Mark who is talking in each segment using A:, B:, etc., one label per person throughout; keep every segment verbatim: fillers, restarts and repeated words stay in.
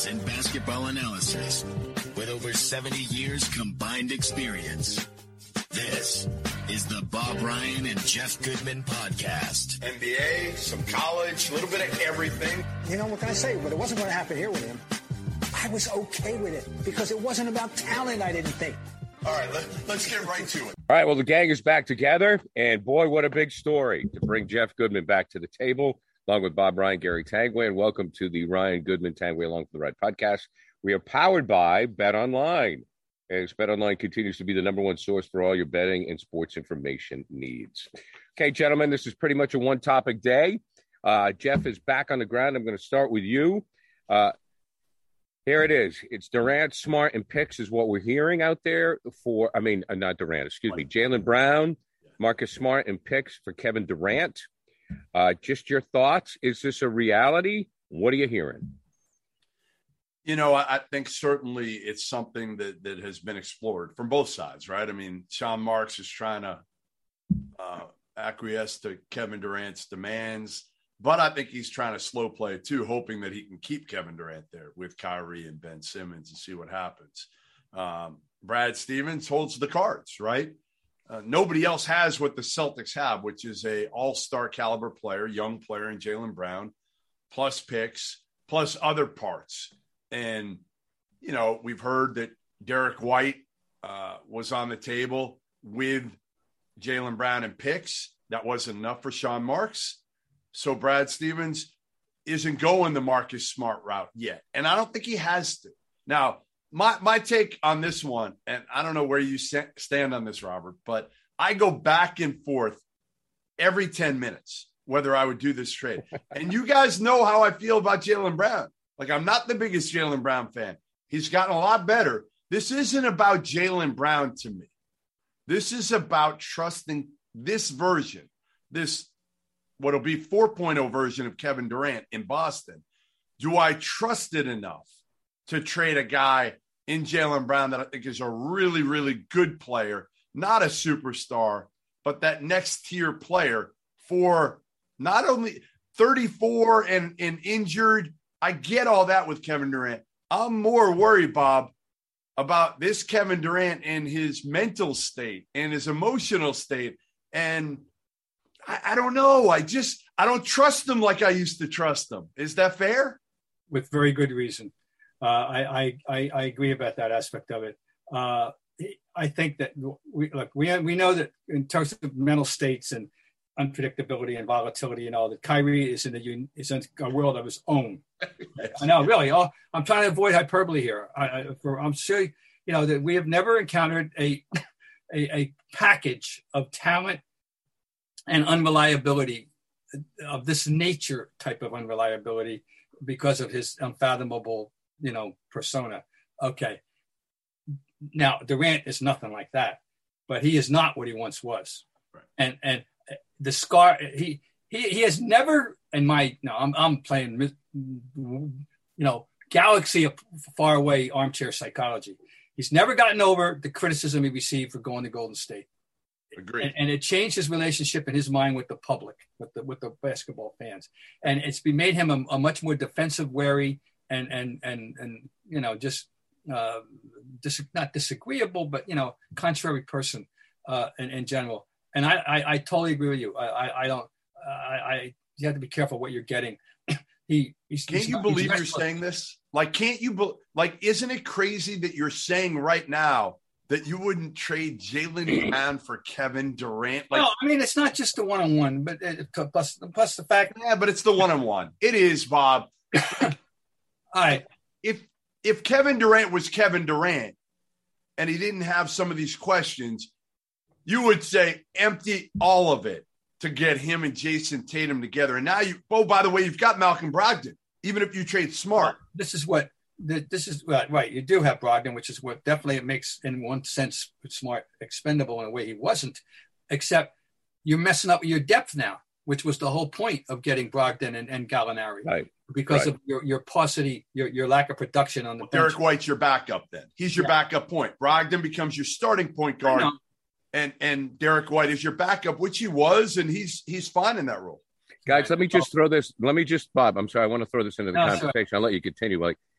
A: sports and basketball analysis with over seventy years combined experience. This is the Bob Ryan and Jeff Goodman podcast.
B: N B A, some college, a little bit of everything.
C: You know, what can I say? But it wasn't going to happen here with him. I was okay with it because it wasn't about talent, I didn't think.
B: All right, let, let's get right to it.
D: All right, well, the gang is back together, and boy, what a big story to bring Jeff Goodman back to the table, along with Bob Ryan, Gary Tanguay, and welcome to the Ryan Goodman Tanguay Along for the Ride podcast. We are powered by BetOnline, as BetOnline continues to be the number one source for all your betting and sports information needs. Okay, gentlemen, this is pretty much a one-topic day. Uh, Jeff is back on the ground. I'm going to start with you. Uh, Here it is. It's Durant, Smart, and picks is what we're hearing out there for, I mean, uh, not Durant, excuse me, Jaylen Brown, Marcus Smart, and picks for Kevin Durant. Uh, just your thoughts. Is this a reality? What are you hearing?
E: You know, I think certainly it's something that, that has been explored from both sides, right? I mean, Sean Marks is trying to uh, acquiesce to Kevin Durant's demands. But I think he's trying to slow play it too, hoping that he can keep Kevin Durant there with Kyrie and Ben Simmons and see what happens. Um, Brad Stevens holds the cards, right? Uh, nobody else has what the Celtics have, which is a all-star caliber player, young player in Jaylen Brown, plus picks, plus other parts. And, you know, we've heard that Derek White uh, was on the table with Jaylen Brown and picks. That wasn't enough for Sean Marks. So Brad Stevens isn't going the Marcus Smart route yet. And I don't think he has to. Now, my my take on this one, and I don't know where you stand on this, Robert, but I go back and forth every ten minutes whether I would do this trade. And you guys know how I feel about Jaylen Brown. Like, I'm not the biggest Jaylen Brown fan. He's gotten a lot better. This isn't about Jaylen Brown to me. This is about trusting this version, this what'll be four point oh version of Kevin Durant in Boston. Do I trust it enough to trade a guy in Jaylen Brown that I think is a really, really good player, not a superstar, but that next tier player for not only thirty-four and, and injured? I get all that with Kevin Durant. I'm more worried, Bob, about this Kevin Durant and his mental state and his emotional state. And I, I don't know. I just, I don't trust them like I used to trust them. Is that fair?
F: With very good reason. Uh, I, I, I agree about that aspect of it. Uh, I think that we look, we, we know that in terms of mental states and unpredictability and volatility and all that, Kyrie is in a, is in a world of his own. I know, really. Oh, I'm trying to avoid hyperbole here. I, I, for, I'm sure, you know, that we have never encountered a, a, a package of talent and unreliability of this nature type of unreliability because of his unfathomable, you know, persona. Okay. Now, Durant is nothing like that, but he is not what he once was.
E: Right. And,
F: and the scar, he, he, he has never, in my, no, I'm, I'm playing, you know, galaxy of far away armchair psychology. He's never gotten over the criticism he received for going to Golden State.
E: Agreed.
F: And, and it changed his relationship in his mind with the public, with the with the basketball fans, and it's been made him a, a much more defensive, wary, and and and and you know just uh, dis- not disagreeable, but you know contrary person uh, in, in general. And I, I I totally agree with you. I I, I don't I, I you have to be careful what you're getting. he he's,
E: can't
F: he's
E: you
F: not,
E: believe
F: not,
E: you're saying this? Like, can't you be, like? Isn't it crazy that you're saying right now that you wouldn't trade Jaylen Brown for Kevin Durant? Like,
F: no, I mean, it's not just the one-on-one, but uh, plus, plus the fact.
E: Yeah, but it's the one-on-one. It is, Bob.
F: All right.
E: If if Kevin Durant was Kevin Durant and he didn't have some of these questions, you would say empty all of it to get him and Jason Tatum together. And now you, oh, by the way, you've got Malcolm Brogdon, even if you trade Smart.
F: This is what. This is right, right. You do have Brogdon, which is what definitely it makes, in one sense, Smart expendable in a way he wasn't. Except you're messing up your depth now, which was the whole point of getting Brogdon and, and Gallinari,
D: right?
F: Because
D: right.
F: of your your paucity, your your lack of production on the
E: well,
F: bench.
E: Derek White's your backup. Then he's your yeah. backup point. Brogdon becomes your starting point guard, and and Derek White is your backup, which he was, and he's he's fine in that role.
D: Guys, let me just throw this. Let me just, Bob. I'm sorry, I want to throw this into the no, conversation. Sorry. I'll let you continue. Like.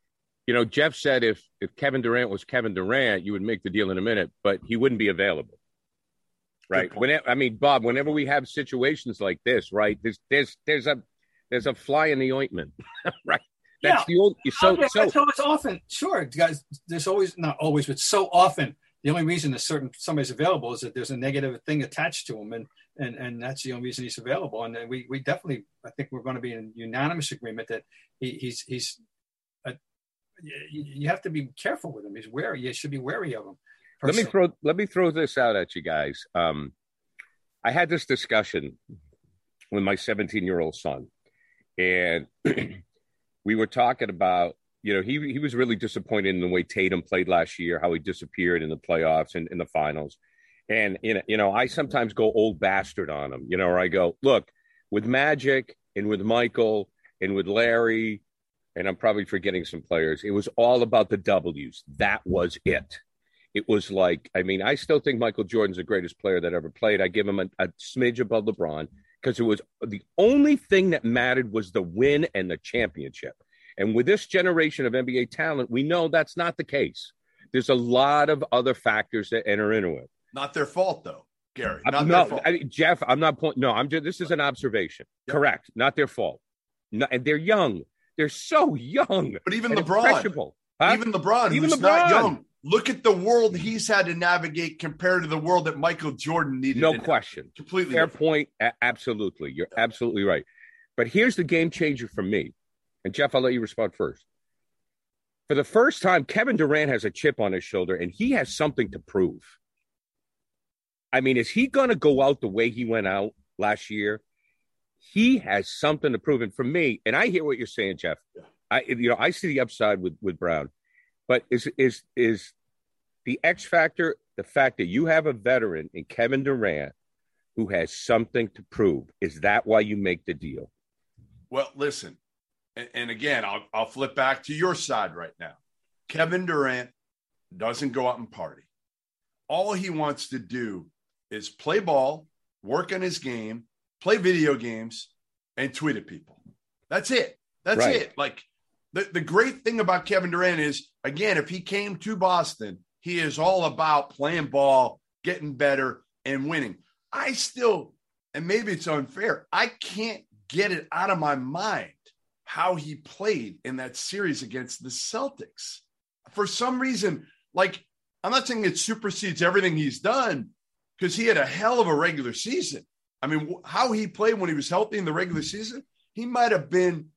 D: You know, Jeff said if if Kevin Durant was Kevin Durant, you would make the deal in a minute, but he wouldn't be available. Right. Whenever, I mean, Bob, whenever we have situations like this, right, there's there's there's a there's a fly in the ointment. Right. That's
F: yeah.
D: the old so
F: okay,
D: so
F: so it's often sure, guys, there's always not always, but so often the only reason a certain somebody's available is that there's a negative thing attached to him, and and and that's the only reason he's available. And we we definitely, I think we're going to be in unanimous agreement that he, he's he's a, you have to be careful with him. He's wary. You should be wary of him. Personally. Let
D: me throw let me throw this out at you guys. Um, I had this discussion with my seventeen-year-old son, and we were talking about, you know, he he was really disappointed in the way Tatum played last year, how he disappeared in the playoffs and in the finals. And, you know, I sometimes go old bastard on him, you know, or I go, look, with Magic and with Michael and with Larry, and I'm probably forgetting some players, it was all about the W's. That was it. It was like, I mean, I still think Michael Jordan's the greatest player that ever played. I give him a, a smidge above LeBron because it was the only thing that mattered was the win and the championship. And with this generation of N B A talent, we know that's not the case. There's a lot of other factors that enter into it.
E: Not their fault, though, Gary. Not
D: no,
E: their fault.
D: I mean, Jeff, I'm not pointing. No, I'm just. This is an observation. Yep. Correct. Not their fault. No, and they're young. They're so young.
E: But even LeBron, huh? even LeBron, even who's LeBron. not young. Look at the world he's had to navigate compared to the world that Michael Jordan needed.
D: No
E: to
D: question.
E: Navigate. Completely.
D: Fair
E: different.
D: point. A- absolutely. You're yeah. absolutely right. But here's the game changer for me. And Jeff, I'll let you respond first. For the first time, Kevin Durant has a chip on his shoulder, and he has something to prove. I mean, is he going to go out the way he went out last year? He has something to prove. And for me, and I hear what you're saying, Jeff. Yeah. I, you know, I see the upside with, with Brown, but is is is the X factor the fact that you have a veteran in Kevin Durant who has something to prove? Is that why you make the deal?
E: Well, listen, and, and again, I'll I'll flip back to your side right now. Kevin Durant doesn't go out and party. All he wants to do is play ball, work on his game, play video games, and tweet at people. That's it. That's right. it. Like the, the great thing about Kevin Durant is, again, if he came to Boston, he is all about playing ball, getting better, and winning. I still, and maybe it's unfair, I can't get it out of my mind how he played in that series against the Celtics. For some reason, like, I'm not saying it supersedes everything he's done, because he had a hell of a regular season. I mean, how he played when he was healthy in the regular season, he might have been,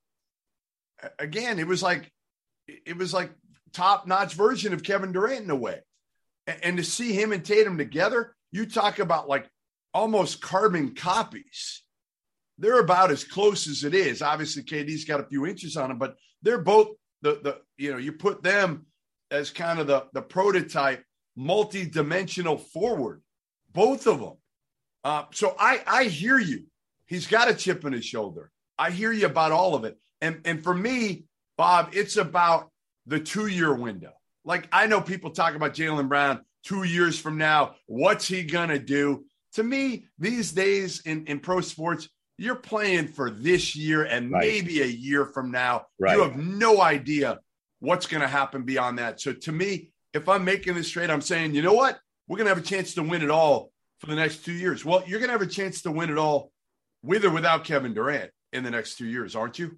E: again, it was like, it was like top-notch version of Kevin Durant in a way. And, and to see him and Tatum together, you talk about like almost carbon copies. They're about as close as it is. Obviously, K D's got a few inches on him, but they're both the, the you know, you put them as kind of the, the prototype multi-dimensional forward. Both of them. Uh, so I, I hear you. He's got a chip on his shoulder. I hear you about all of it. And, and for me, Bob, it's about the two-year window. Like, I know people talk about Jaylen Brown two years from now. What's he going to do? To me, these days in, in pro sports, you're playing for this year and right. maybe a year from now. Right. You have no idea what's going to happen beyond that. So to me, if I'm making this straight, I'm saying, you know what? We're going to have a chance to win it all for the next two years. Well, you're going to have a chance to win it all with or without Kevin Durant in the next two years, aren't you?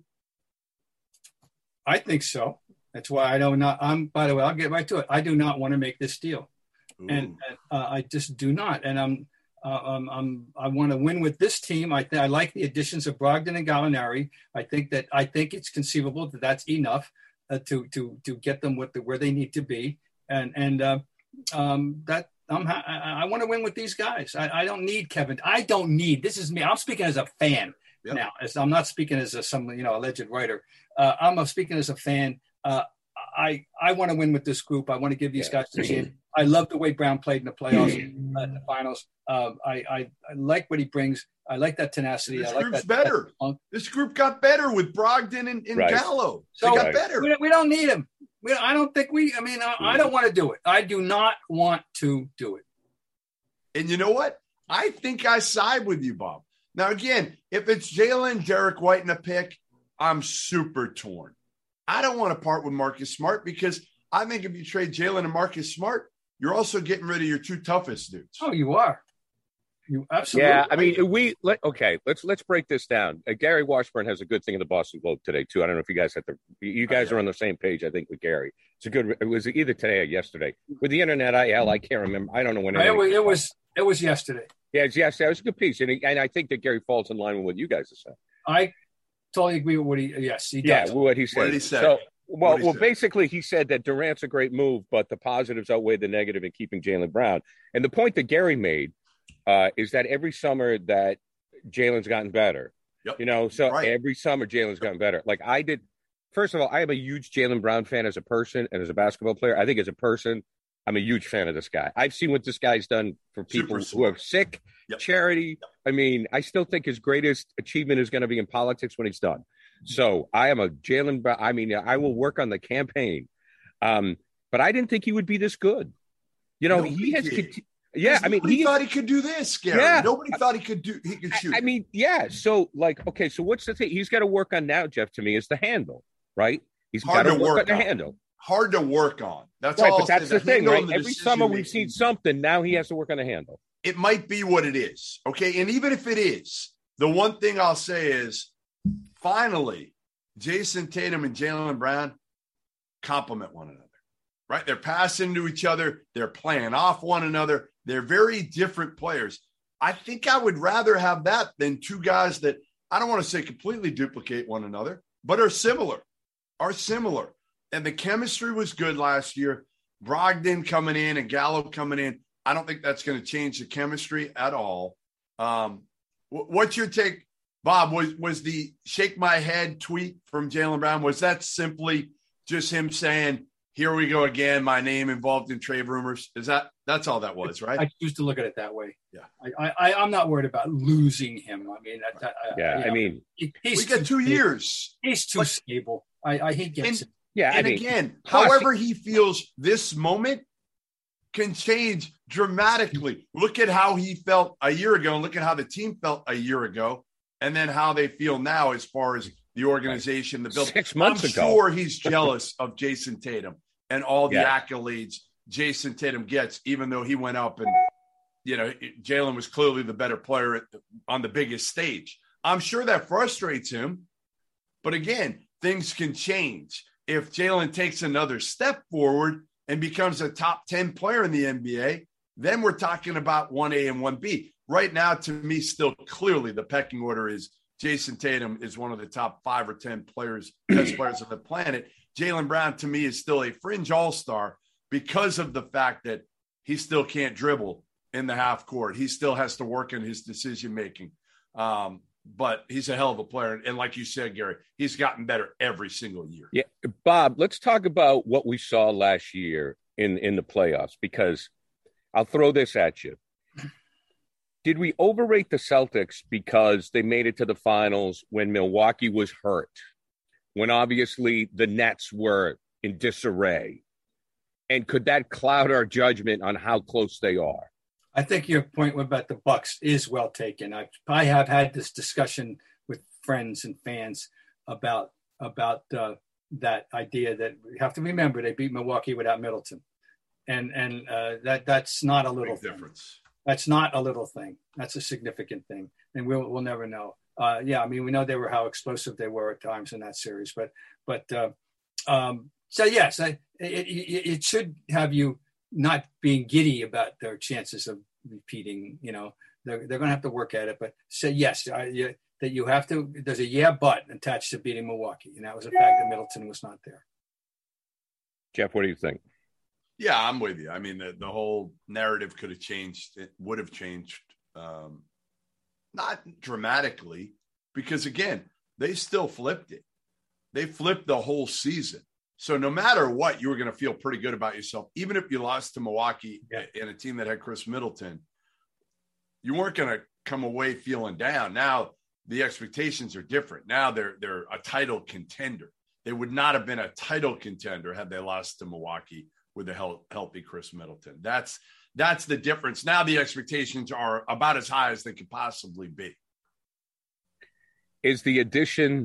F: I think so. That's why I don't not. I'm. By the way, I'll get right to it. I do not want to make this deal, Ooh. and uh, I just do not. And I'm. Uh, um, I'm. I want to win with this team. I th- I like the additions of Brogdon and Gallinari. I think that I think it's conceivable that that's enough uh, to to to get them with the, where they need to be. And and uh, um, that. I'm, I, I want to win with these guys. I, I don't need Kevin. I don't need. This is me. I'm speaking as a fan yep. now. As I'm not speaking as a, some you know alleged writer. Uh, I'm speaking as a fan. Uh, I I want to win with this group. I want to give these yeah. guys a chance. I love the way Brown played in the playoffs, uh, in the finals. Uh, I, I I like what he brings. I like that tenacity.
E: This
F: I like
E: group's
F: that,
E: better.
F: That
E: this group got better with Brogdon and, and right. Gallo. They
F: so,
E: got
F: right.
E: better.
F: We, we don't need him. We, I don't think we. I mean, I, I don't want to do it. I do not want to do it.
E: And you know what? I think I side with you, Bob. Now, again, if it's Jalen, Derek White, and a pick, I'm super torn. I don't want to part with Marcus Smart because I think if you trade Jalen and Marcus Smart, you're also getting rid of your two toughest dudes.
F: Oh, you are. You absolutely.
D: Yeah, I mean, we let okay. Let's let's break this down. Uh, Gary Washburn has a good thing in the Boston Globe today too. I don't know if you guys have the. You guys oh, yeah. are on the same page, I think, with Gary. It's a good. It was either today or yesterday. With the internet, I hell, I can't remember. I don't know when.
F: It was. It was, it was yesterday.
D: Yeah, it's yesterday. It was a good piece, and and I think that Gary falls in line with what you guys have said.
F: I totally agree with what he. Yes, he does.
D: Yeah, what he said.
E: What did he say?
D: So, well, well, say? basically, he said that Durant's a great move, but the positives outweigh the negative in keeping Jaylen Brown. And the point that Gary made. Uh, is that every summer that Jalen's gotten better,
E: yep.
D: you know, so
E: right.
D: every summer Jalen's gotten better. Like I did, first of all, I am a huge Jaylen Brown fan as a person and as a basketball player. I think as a person, I'm a huge fan of this guy. I've seen what this guy's done for people who are sick, yep. charity. Yep. I mean, I still think his greatest achievement is going to be in politics when he's done. So I am a Jaylen Brown. I mean, I will work on the campaign. Um, but I didn't think he would be this good. You know, no, he has continued. Yeah, I mean,
E: he thought he could do this, Gary. Yeah. Nobody thought he could do. He could shoot.
D: I, I mean, yeah. So, like, okay. So, what's the thing he's got to work on now, Jeff? To me, is the handle, right? He's got to work, work on the handle.
E: Hard to work on. That's
D: right,
E: all.
D: But that's the, the thing, right? Every summer we've seen something. Now he has to work on the handle.
E: It might be what it is, okay. And even if it is, the one thing I'll say is, finally, Jason Tatum and Jaylen Brown complement one another. Right? They're passing to each other. They're playing off one another. They're very different players. I think I would rather have that than two guys that I don't want to say completely duplicate one another, but are similar, are similar. And the chemistry was good last year. Brogdon coming in and Gallo coming in. I don't think that's going to change the chemistry at all. Um, what's your take, Bob? Was, was the shake my head tweet from Jaylen Brown, was that simply just him saying, here we go again, my name involved in trade rumors? Is that that's all that was, right?
F: I choose to look at it that way.
E: Yeah,
F: I, I I'm not worried about losing him. I mean, that, that,
D: yeah, I, I mean,
F: he,
E: we got two
F: stable.
E: years.
F: He's too like, stable. I, I he gets
E: and,
F: it.
D: Yeah,
E: and
D: I mean,
E: again, however he feels this moment can change dramatically. Look at how he felt a year ago, and look at how the team felt a year ago, and then how they feel now as far as the organization, the building.
D: Six months
E: I'm
D: ago.
E: sure he's jealous of Jason Tatum and all the
D: yeah.
E: accolades Jason Tatum gets, even though he went up and, you know, Jalen was clearly the better player at, on the biggest stage. I'm sure that frustrates him. But again, things can change. If Jalen takes another step forward and becomes a top ten player in the N B A, then we're talking about one A and one B. Right now, to me, still clearly the pecking order is Jason Tatum is one of the top five or ten players, best players on the planet. Jaylen Brown, to me, is still a fringe all-star because of the fact that he still can't dribble in the half court. He still has to work in his decision-making. Um, but he's a hell of a player. And like you said, Gary, he's gotten better every single year.
D: Yeah. Bob, let's talk about what we saw last year in, in the playoffs, because I'll throw this at you. Did we overrate the Celtics because they made it to the finals when Milwaukee was hurt, when obviously the Nets were in disarray? And could that cloud our judgment on how close they are?
F: I think your point about the Bucks is well taken. I, I have had this discussion with friends and fans about about uh, that idea that we have to remember they beat Milwaukee without Middleton, and and uh, that that's not a little
E: Big difference.
F: That's not a little thing. That's a significant thing, and we'll we'll never know. Uh, yeah, I mean, we know they were how explosive they were at times in that series, but but uh, um, so yes, I, it, it, it should have you not being giddy about their chances of repeating. You know, they're they're going to have to work at it, but say yes, I, you, that you have to. There's a yeah, but attached to beating Milwaukee, and that was the fact that Middleton was not there.
D: Jeff, what do you think?
E: Yeah, I'm with you. I mean, the, the whole narrative could have changed. It would have changed, um, not dramatically, because, again, they still flipped it. They flipped the whole season. So no matter what, you were going to feel pretty good about yourself. Even if you lost to Milwaukee yeah. in a team that had Chris Middleton, you weren't going to come away feeling down. Now the expectations are different. Now they're they're a title contender. They would not have been a title contender had they lost to Milwaukee with a health, healthy Chris Middleton. That's that's the difference. Now the expectations are about as high as they could possibly be.
D: Is the addition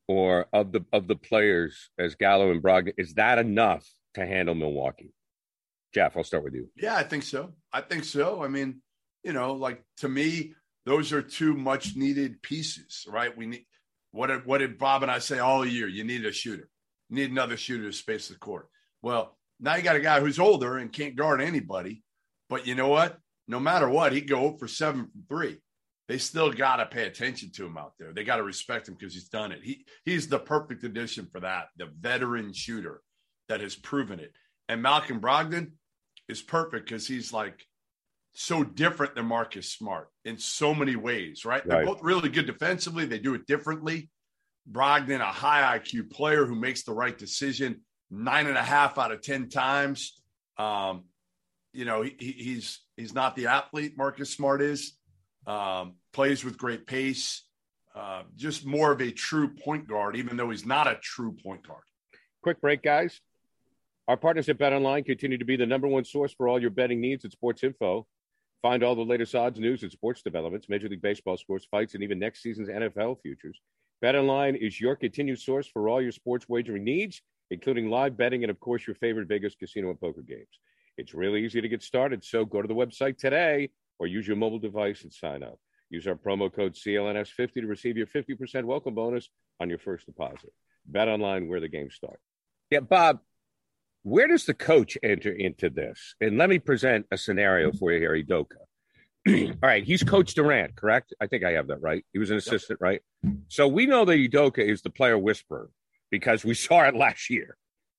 D: or of the of the players as Gallo and Brogdon, is that enough to handle Milwaukee? Jeff, I'll start with you.
E: Yeah, I think so. I think so. I mean, you know, like to me, those are two much needed pieces, right? We need what did, what did Bob and I say all year? You need a shooter. You need another shooter to space the court. Well, now you got a guy who's older and can't guard anybody. But you know what? No matter what, he'd go for seven from three. They still got to pay attention to him out there. They got to respect him because he's done it. He he's the perfect addition for that, the veteran shooter that has proven it. And Malcolm Brogdon is perfect because he's like so different than Marcus Smart in so many ways, right? They're
D: Right.
E: both really good defensively. They do it differently. Brogdon, a high I Q player who makes the right decision nine and a half out of ten times. Um, you know, he, he's he's not the athlete Marcus Smart is. Um, plays with great pace. Uh, just more of a true point guard, even though he's not a true point guard.
D: Quick break, guys. Our partners at BetOnline continue to be the number one source for all your betting needs and sports info. Find all the latest odds, news, and sports developments, Major League Baseball scores, fights, and even next season's N F L futures. BetOnline is your continued source for all your sports wagering needs, including live betting and, of course, your favorite Vegas casino and poker games. It's really easy to get started, so go to the website today or use your mobile device and sign up. Use our promo code C L N S fifty to receive your fifty percent welcome bonus on your first deposit. BetOnline, where the games start. Yeah, Bob, where does the coach enter into this? And let me present a scenario for you here, Udoka. All right, he's Coach Durant, correct? I think I have that right. He was an assistant, yep. right? So we know that Udoka is the player whisperer because we saw it last year.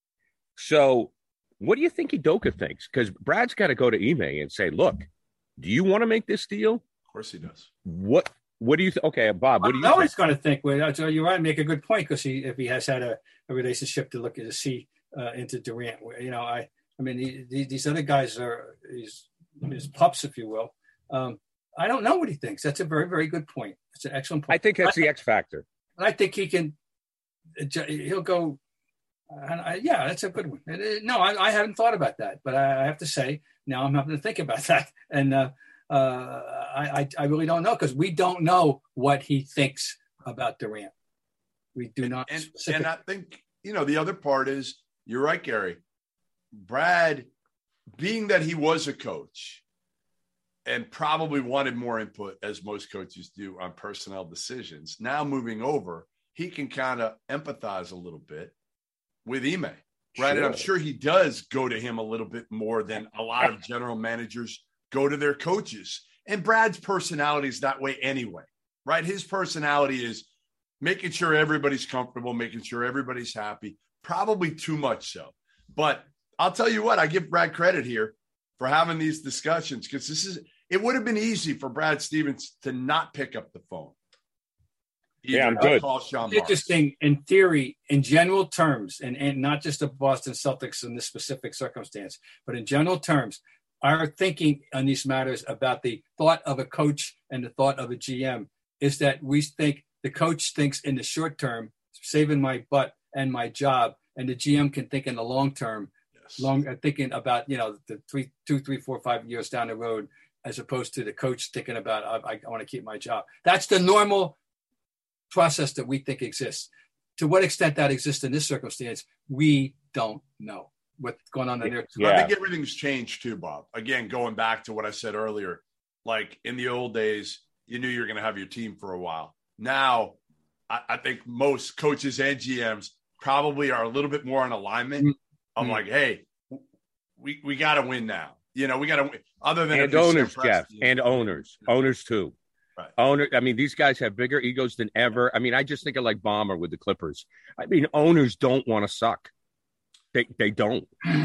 D: So what do you think Udoka thinks? Because Brad's got to go to Ime and say, look, do you want to make this deal?
E: Of course he does.
D: What What do you think? Okay, Bob, what do you
F: I know
D: think?
F: he's going to think. Well, so you're right. Make a good point because he, if he has had a, a relationship to look at to see uh, into Durant, you know, I, I mean, he, he, these other guys are his, his pups, if you will. Um, I don't know what he thinks. That's a very, very good point. It's an excellent point.
D: I think that's the X factor.
F: And I think he can. He'll go. And I, yeah, that's a good one. No, I, I haven't thought about that, but I, I have to say now I'm having to think about that, and uh, uh, I, I really don't know because we don't know what he thinks about Durant. We do not.
E: And, and, and I think you know the other part is you're right, Gary. Brad, being that he was a coach and probably wanted more input, as most coaches do, on personnel decisions. Now moving over, he can kind of empathize a little bit with Ime, right? Sure. And I'm sure he does go to him a little bit more than a lot of general managers go to their coaches. And Brad's personality is that way anyway, right? His personality is making sure everybody's comfortable, making sure everybody's happy, probably too much so. But I'll tell you what, I give Brad credit here for having these discussions because this is it would have been easy for Brad Stevens to not pick up the phone. Either
D: yeah, I'm good.
E: Call Sean
F: Interesting in theory, in general terms, and, and not just the Boston Celtics in this specific circumstance, but in general terms, our thinking on these matters about the thought of a coach and the thought of a G M is that we think the coach thinks in the short term, saving my butt and my job, and the G M can think in the long term, yes. long uh, thinking about you know the three, two, three, four, five years down the road, as opposed to the coach thinking about I, I want to keep my job. That's the normal process that we think exists. To what extent that exists in this circumstance, we don't know what's going on in there.
E: Yeah. I think everything's changed too, Bob. Again, going back to what I said earlier, like in the old days, you knew you were going to have your team for a while. Now, I, I think most coaches and G Ms probably are a little bit more in alignment. Mm-hmm. I'm like, hey, we, we got to win now. You know, we got to win. Other than
D: and owners, Jeff, and owners, owners too. Right. Owner, I mean, these guys have bigger egos than ever. I mean, I just think of like Bomber with the Clippers. I mean, owners don't want to suck. They they don't.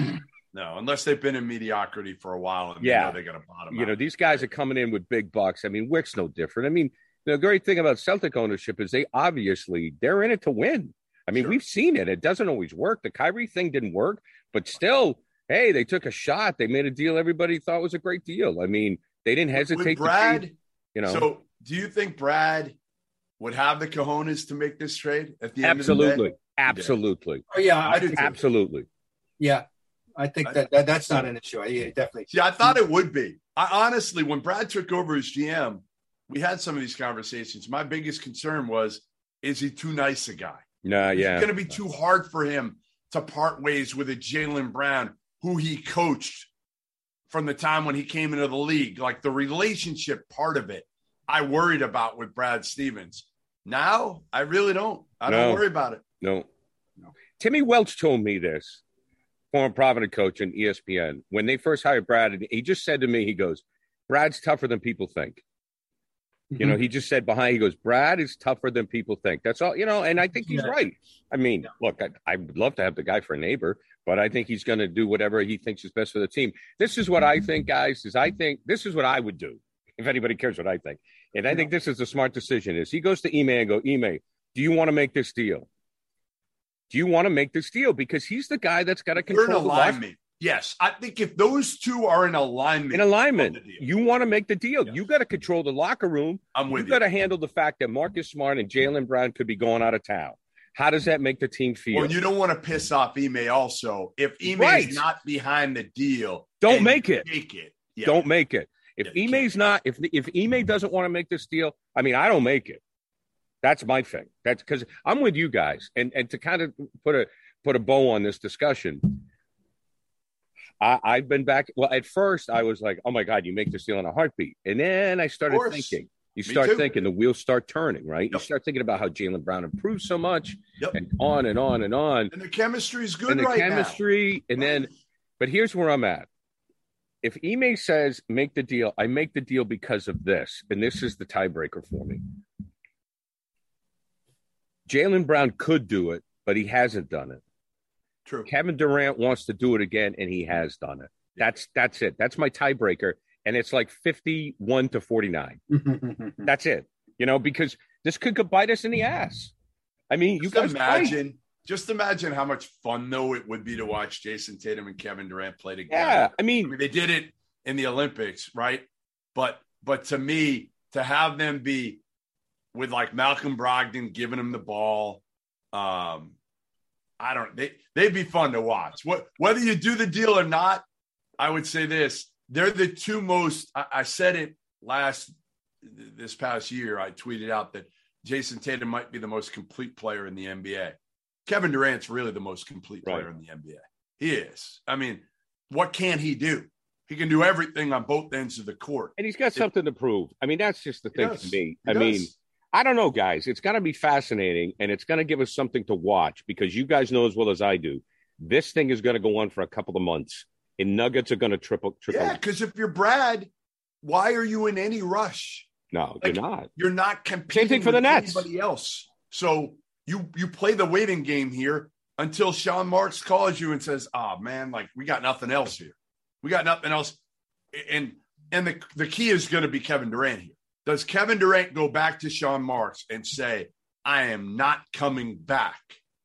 E: No, unless they've been in mediocrity for a while and
D: yeah.
E: they know they got to bottom
D: You
E: out.
D: know, these guys are coming in with big bucks. I mean, Wick's no different. I mean, the great thing about Celtic ownership is they obviously they're in it to win. I mean, sure. we've seen it. It doesn't always work. The Kyrie thing didn't work, but still, hey, they took a shot. They made a deal everybody thought was a great deal. I mean, they didn't hesitate.
E: With Brad,
D: to, you know.
E: So, do you think Brad would have the cojones to make this trade at the end
D: absolutely.
E: of the day?
D: Absolutely.
F: Oh, yeah, I do.
D: Absolutely.
F: Yeah, I think that, that that's not an issue. Yeah, definitely.
E: See, I thought it would be. I honestly, when Brad took over as G M, we had some of these conversations. My biggest concern was, is he too nice a guy?
D: No, yeah.
E: It's going to be too hard for him to part ways with a Jaylen Brown, who he coached from the time when he came into the league. Like the relationship part of it, I worried about with Brad Stevens. Now, I really don't. I
D: no,
E: don't worry about it.
D: No. no. Timmy Welch told me this, former Providence coach in E S P N, when they first hired Brad, and he just said to me, he goes, Brad's tougher than people think. Mm-hmm. You know, he just said behind, he goes, Brad is tougher than people think. That's all, you know, and I think he's yeah. right. I mean, yeah. look, I, I would love to have the guy for a neighbor, but I think he's going to do whatever he thinks is best for the team. This is what I think, guys, is I think this is what I would do, if anybody cares what I think. And I yeah. think this is a smart decision, is he goes to Ime and go, Ime, do you want to make this deal? Do you want to make this deal? Because he's the guy that's got to control
E: You're in alignment. Yes. I think if those two are in alignment.
D: In alignment. You want to make the deal. Yes. You got to control the locker room.
E: I'm with you.
D: You got to handle the fact that Marcus Smart and Jaylen Brown could be going out of town. How does that make the team feel?
E: Well, you don't want to piss off Ime also. If Ime right. is not behind the deal,
D: don't make it.
E: Make it. Yeah.
D: Don't make it. If yeah, Ime's not, if if Ime doesn't want to make this deal, I mean, I don't make it. That's my thing. That's because I'm with you guys. And and to kind of put a put a bow on this discussion, I, I've been back. Well, at first I was like, oh my God, you make this deal in a heartbeat. And then I started thinking, you start thinking, the wheels start turning, right? Yep. You start thinking about how Jaylen Brown improved so much yep. and on and on and on.
E: And the chemistry is good
D: and the
E: right
D: chemistry,
E: now.
D: And then, but here's where I'm at. If Ime says, make the deal, I make the deal because of this. And this is the tiebreaker for me. Jaylen Brown could do it, but he hasn't done it.
E: True.
D: Kevin Durant wants to do it again, and he has done it. That's that's it. That's my tiebreaker, and it's like fifty-one to forty-nine. That's it. You know, because this could bite us in the ass. I mean,
E: just
D: you guys
E: imagine.
D: play.
E: Just imagine how much fun though it would be to watch Jason Tatum and Kevin Durant play together.
D: Yeah, I mean,
E: I mean they did it in the Olympics, right? But but to me, to have them be with like Malcolm Brogdon giving him the ball, um, I don't. They they'd be fun to watch. What whether you do the deal or not, I would say this: they're the two most. I, I said it last this past year. I tweeted out that Jason Tatum might be the most complete player in the N B A. Kevin Durant's really the most complete player right. in the N B A. He is. I mean, what can he do? He can do everything on both ends of the court.
D: And he's got something it, to prove. I mean, that's just the thing
E: does.
D: to me.
E: He
D: I
E: does.
D: mean, I don't know, guys. It's going to be fascinating, and it's going to give us something to watch because you guys know as well as I do, this thing is going to go on for a couple of months, and Nuggets are going to triple, triple.
E: Yeah, because if you're Brad, why are you in any rush?
D: No,
E: like,
D: you're not.
E: You're not competing
D: Same thing for
E: with
D: the Nets.
E: Anybody else. So you you play the waiting game here until Sean Marks calls you and says, "Oh man, like we got nothing else here. We got nothing else." And and the the key is going to be Kevin Durant here. Does Kevin Durant go back to Sean Marks and say, "I am not coming back"?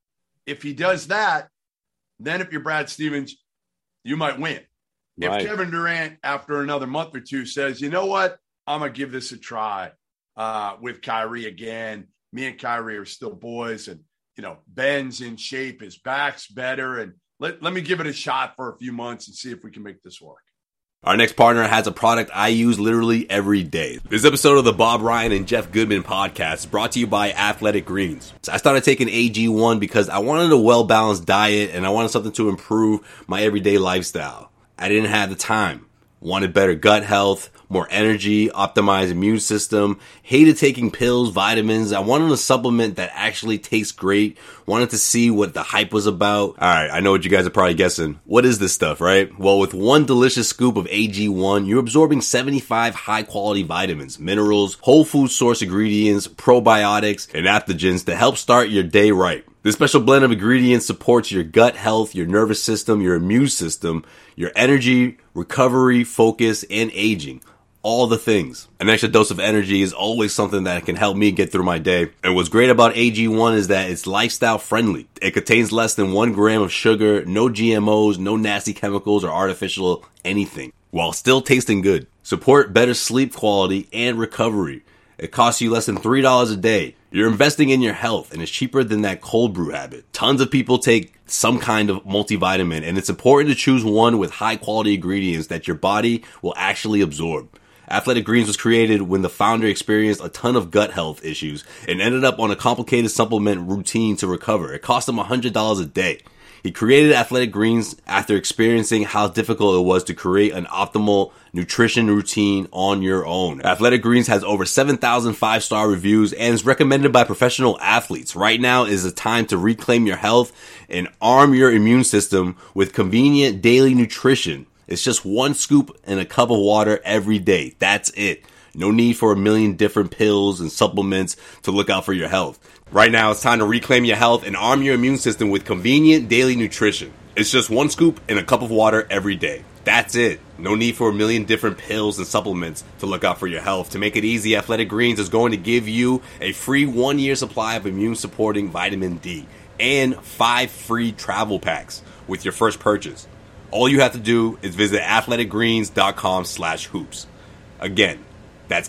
E: If he does that, then if you're Brad Stevens, you might win. Right. If Kevin Durant, after another month or two, says, "You know what? I'm going to give this a try uh, with Kyrie again. Me and Kyrie are still boys. And, you know, Ben's in shape. His back's better. And let, let me give it a shot for a few months and see if we can make this work."
G: Our next partner has a product I use literally every day. This episode of the Bob Ryan and Jeff Goodman podcast is brought to you by Athletic Greens. So I started taking A G one because I wanted a well-balanced diet and I wanted something to improve my everyday lifestyle. I didn't have the time. Wanted better gut health, more energy, optimized immune system, hated taking pills, vitamins. I wanted a supplement that actually tastes great. Wanted to see what the hype was about. All right, I know what you guys are probably guessing. What is this stuff, right? Well, with one delicious scoop of A G one, you're absorbing seventy-five high-quality vitamins, minerals, whole food source ingredients, probiotics, and adaptogens to help start your day right. This special blend of ingredients supports your gut health, your nervous system, your immune system, your energy, recovery, focus, and aging. All the things. An extra dose of energy is always something that can help me get through my day. And what's great about A G one is that it's lifestyle friendly. It contains less than one gram of sugar, no G M Os, no nasty chemicals or artificial anything, while still tasting good. Support better sleep quality and recovery. It costs you less than three dollars a day. You're investing in your health, and it's cheaper than that cold brew habit. Tons of people take some kind of multivitamin, and it's important to choose one with high-quality ingredients that your body will actually absorb. Athletic Greens was created when the founder experienced a ton of gut health issues and ended up on a complicated supplement routine to recover. It cost him one hundred dollars a day. He created Athletic Greens after experiencing how difficult it was to create an optimal nutrition routine on your own. Athletic Greens has over seven thousand five-star reviews and is recommended by professional athletes. Right now is the time to reclaim your health and arm your immune system with convenient daily nutrition. It's just one scoop in a cup of water every day. That's it. No need for a million different pills and supplements to look out for your health. Right now, it's time to reclaim your health and arm your immune system with convenient daily nutrition. It's just one scoop in a cup of water every day. That's it. No need for a million different pills and supplements to look out for your health. To make it easy, Athletic Greens is going to give you a free one-year supply of immune-supporting vitamin D and five free travel packs with your first purchase. All you have to do is visit athleticgreens.com slash hoops. Again, that's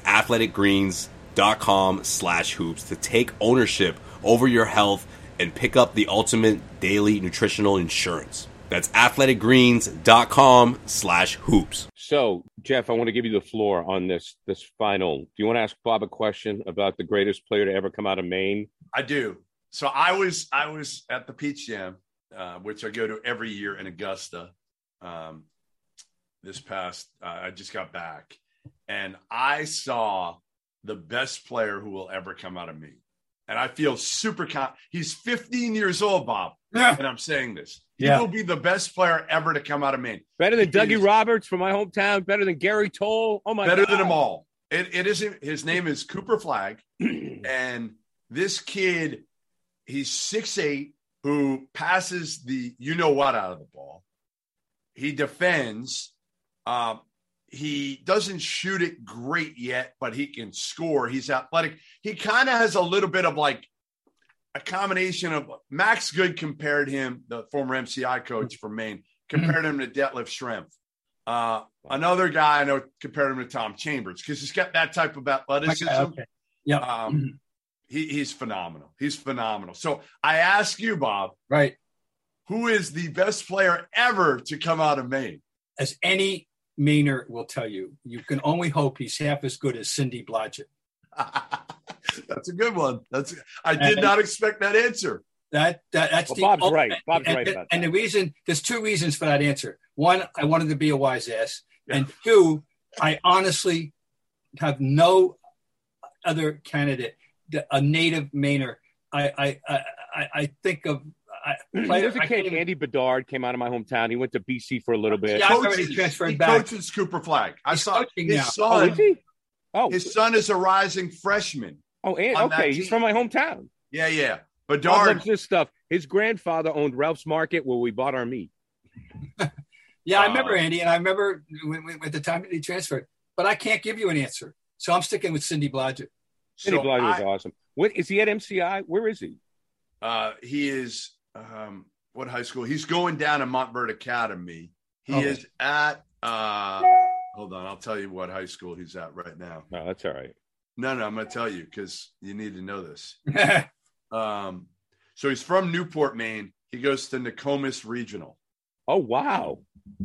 G: athleticgreens.com slash hoops to take ownership over your health and pick up the ultimate daily nutritional insurance. That's athleticgreens.com slash hoops.
D: So, Jeff, I want to give you the floor on this this final. Do you want to ask Bob a question about the greatest player to ever come out of Maine?
E: I do. So I was I was at the Peach Jam, uh, which I go to every year in Augusta. Um, this past, uh, I just got back, and I saw the best player who will ever come out of Maine. And I feel super con- he's fifteen years old, Bob.
F: Yeah.
E: And I'm saying this. He
F: Yeah.
E: will be the best player ever to come out of Maine.
D: Better than
E: He
D: Dougie
E: is
D: Roberts from my hometown. Better than Gary Toll. Oh, my
E: better
D: God.
E: than them all. It, it isn't. His name is Cooper Flagg. And this kid, he's six eight, who passes the you-know-what out of the ball. He defends. Um, he doesn't shoot it great yet, but he can score. He's athletic. He kind of has a little bit of like a combination of Max Good compared him, the former M C I coach from Maine, compared him to Detlef Schrempf. Uh, another guy I know compared him to Tom Chambers because he's got that type of athleticism.
F: Okay, okay. Yeah.
E: Um, he, he's phenomenal. He's phenomenal. So I ask you, Bob,
F: Right.
E: who is the best player ever to come out of Maine?
F: As any Mainer will tell you, you can only hope he's half as good as Cindy Blodgett.
E: That's a good one. That's I did not expect that answer.
F: That, that that's
D: Well,
F: the
D: Bob's
F: ultimate-
D: right. Bob's
F: and,
D: right
F: and,
D: about
F: and
D: that.
F: the reason there's two reasons for that answer. One, I wanted to be a wise ass,
E: Yeah.
F: and two, I honestly have no other candidate, a native Mainer. I I I, I, I think of. I,
D: There's a
F: I
D: kid,
F: can't even-
D: Andy Bedard, came out of my hometown. He went to B C for a little bit.
F: Yeah, I already
E: Coaches-
F: transferred
E: he
F: back.
E: coaches Cooper Flagg. I
F: He's
E: saw
F: coaching
E: his
F: now.
D: Oh,
E: son.
D: is he? Oh,
E: His son is a rising freshman.
D: oh, and,
E: on that
D: okay. He's
E: team.
D: from my hometown.
E: Yeah, yeah.
D: Bob
E: Bedard.
D: loves this stuff. His grandfather owned Ralph's Market where we bought our meat.
F: Yeah, I
E: Uh,
F: remember Andy, and I remember when, when, at the time that he transferred. But I can't give you an answer, so I'm sticking with Cindy Blodgett.
D: Cindy
E: So
D: Blodgett was
E: I-
D: awesome. What is he at M C I? Where is he?
E: Uh, he is um, what high school? He's going down to Montverde Academy. He
F: Oh.
E: is at. Uh, hold on, I'll tell you what high school he's at right now.
D: No, that's all right.
E: No, no, I'm going to tell you because you need to know this. Um, so he's from Newport, Maine. He goes to Nokomis Regional.
D: Oh, wow.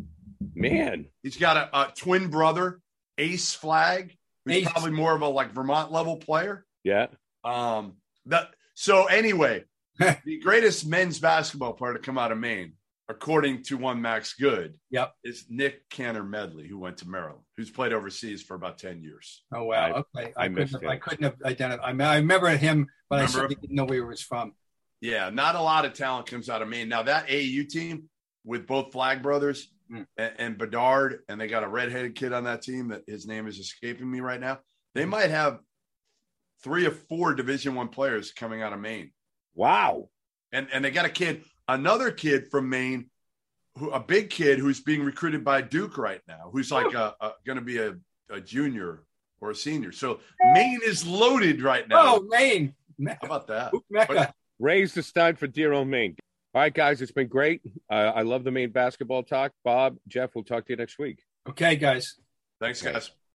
D: Man.
E: He's got a, a twin brother, Ace Flagg, who's
F: Ace.
E: probably more of a like Vermont level player.
D: Yeah.
E: Um, that so anyway, the greatest men's basketball player to come out of Maine, according to one Max Good,
F: Yep.
E: is Nick Cantor Medley, who went to Maryland, who's played overseas for about ten years.
F: Oh wow!
D: I-
F: okay,
D: I
F: I,
D: missed
F: couldn't.
D: him.
F: Have, I couldn't have identified. I, mean, I remember him, but
E: Remember
F: I
E: him?
F: certainly didn't know where he was from.
E: Yeah, not a lot of talent comes out of Maine. Now that A A U team with both Flagg brothers
F: Mm.
E: and, and Bedard, and they got a redheaded kid on that team that his name is escaping me right now. They might have three or four Division One players coming out of Maine,
D: Wow.
E: and and they got a kid, another kid from Maine, who a big kid who's being recruited by Duke right now, who's like a, a going to be a, a junior or a senior. So Maine is loaded right now.
F: Oh, Maine,
E: How
F: Mecca,
E: about that?
F: Mecca.
D: Raise the stud for dear old Maine. All right, guys, it's been great. Uh, I love the Maine basketball talk. Bob, Jeff, we'll talk to you next week.
F: Okay, guys.
E: Thanks, guys.